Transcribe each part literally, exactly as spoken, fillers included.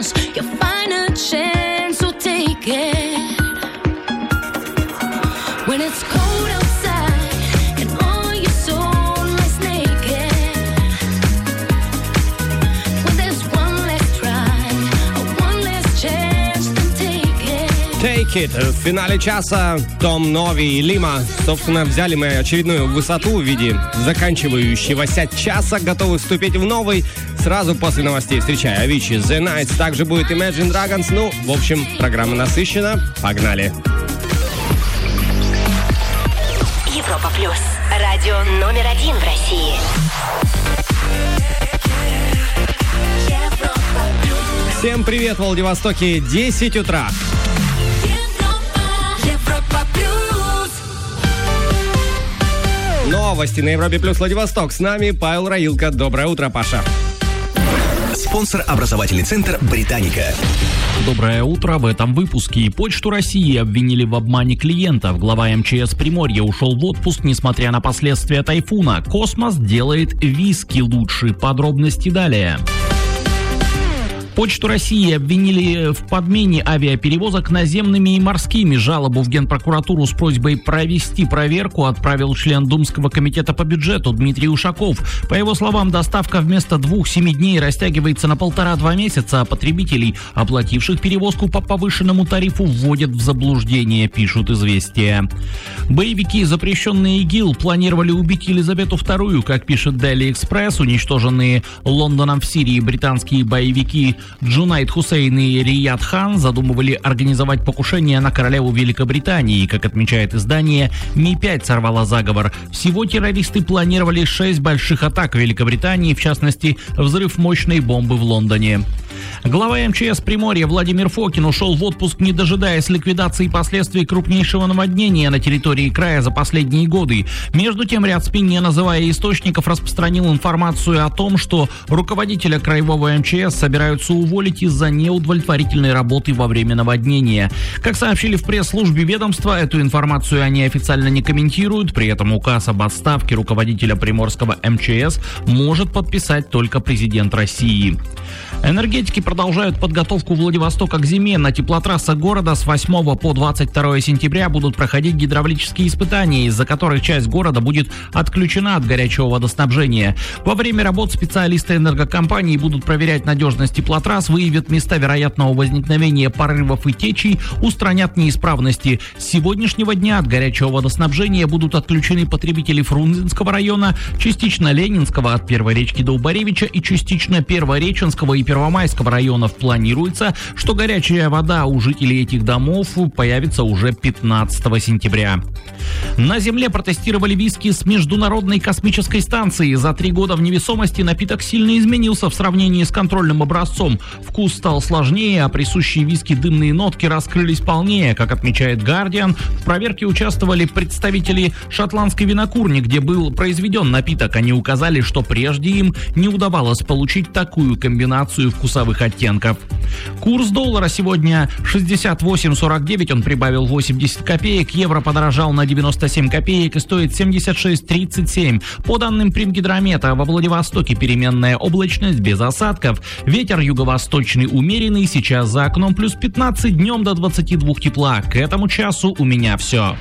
chance. You find a chance, so take it. When it's cold outside and all your soul lies naked. When there's one last try, or one last chance, then take it. Take it. В финале часа Том Нови и Лима. Собственно, взяли мы очередную высоту в виде заканчивающегося часа, готовы вступить в новый. Сразу после новостей встречай Avicii, The Nights, также будет Imagine Dragons. Ну, в общем, программа насыщена. Погнали. Европа Плюс. Радио номер один в России. Всем привет, в Владивостоке, десять утра. Новости на Европе Плюс Владивосток. С нами Павел Раилко. Доброе утро, Паша. Спонсор — образовательный центр «Британика». Доброе утро. В этом выпуске Почту России обвинили в обмане клиентов. Глава эм че эс Приморья ушел в отпуск, несмотря на последствия тайфуна. Космос делает виски лучше. Подробности далее. Почту России обвинили в подмене авиаперевозок наземными и морскими. Жалобу в Генпрокуратуру с просьбой провести проверку отправил член Думского комитета по бюджету Дмитрий Ушаков. По его словам, доставка вместо двух-семи дней растягивается на полтора-два месяца, а потребителей, оплативших перевозку по повышенному тарифу, вводят в заблуждение, пишут «Известия». Боевики, запрещенные ИГИЛ, планировали убить Елизавету вторую, как пишет Daily Express. Уничтоженные Лондоном в Сирии британские боевики Джунайд Хусейн и Рияд Хан задумывали организовать покушение на королеву Великобритании. Как отмечает издание, Ми пять сорвала заговор. Всего террористы планировали шесть больших атак в Великобритании, в частности, взрыв мощной бомбы в Лондоне. Глава эм че эс Приморья Владимир Фокин ушел в отпуск, не дожидаясь ликвидации последствий крупнейшего наводнения на территории края за последние годы. Между тем, ряд СМИ, не называя источников, распространил информацию о том, что руководителя краевого эм че эс собираются уволить из-за неудовлетворительной работы во время наводнения. Как сообщили в пресс-службе ведомства, эту информацию они официально не комментируют, при этом указ об отставке руководителя Приморского эм че эс может подписать только президент России. Энергетики продолжают подготовку Владивостока к зиме. На теплотрассах города с восьмого по двадцать второе сентября будут проходить гидравлические испытания, из-за которых часть города будет отключена от горячего водоснабжения. Во время работ специалисты энергокомпании будут проверять надежность теплотрасс, выявят места вероятного возникновения порывов и течей, устранят неисправности. С сегодняшнего дня от горячего водоснабжения будут отключены потребители Фрунзенского района, частично Ленинского от Первой речки до Убаревича и частично Первореченского и Первомайского районов. Планируется, что горячая вода у жителей этих домов появится уже пятнадцатого сентября. На Земле протестировали виски с Международной космической станции. За три года в невесомости напиток сильно изменился в сравнении с контрольным образцом. Вкус стал сложнее, а присущие виски дымные нотки раскрылись полнее. Как отмечает Guardian, в проверке участвовали представители шотландской винокурни, где был произведен напиток. Они указали, что прежде им не удавалось получить такую комбинацию вкусовых оттенков. Курс доллара сегодня шестьдесят восемь сорок девять, он прибавил восемьдесят копеек, евро подорожал на девяносто семь копеек и стоит семьдесят шесть тридцать семь. По данным Примгидромета, во Владивостоке переменная облачность без осадков, ветер юго-восточный умеренный, сейчас за окном плюс пятнадцать, днем до двадцати двух тепла. К этому часу у меня все.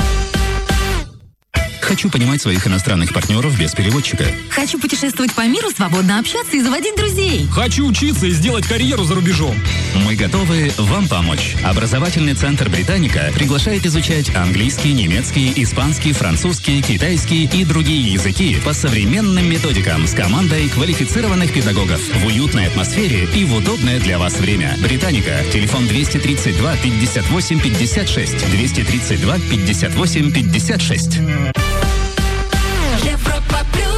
Хочу понимать своих иностранных партнеров без переводчика. Хочу путешествовать по миру, свободно общаться и заводить друзей. Хочу учиться и сделать карьеру за рубежом. Мы готовы вам помочь. Образовательный центр «Британика» приглашает изучать английский, немецкий, испанский, французский, китайский и другие языки по современным методикам с командой квалифицированных педагогов в уютной атмосфере и в удобное для вас время. «Британика». Телефон двести тридцать два пятьдесят восемь пятьдесят шесть. двести тридцать два пятьдесят восемь пятьдесят шесть. Европа Плюс.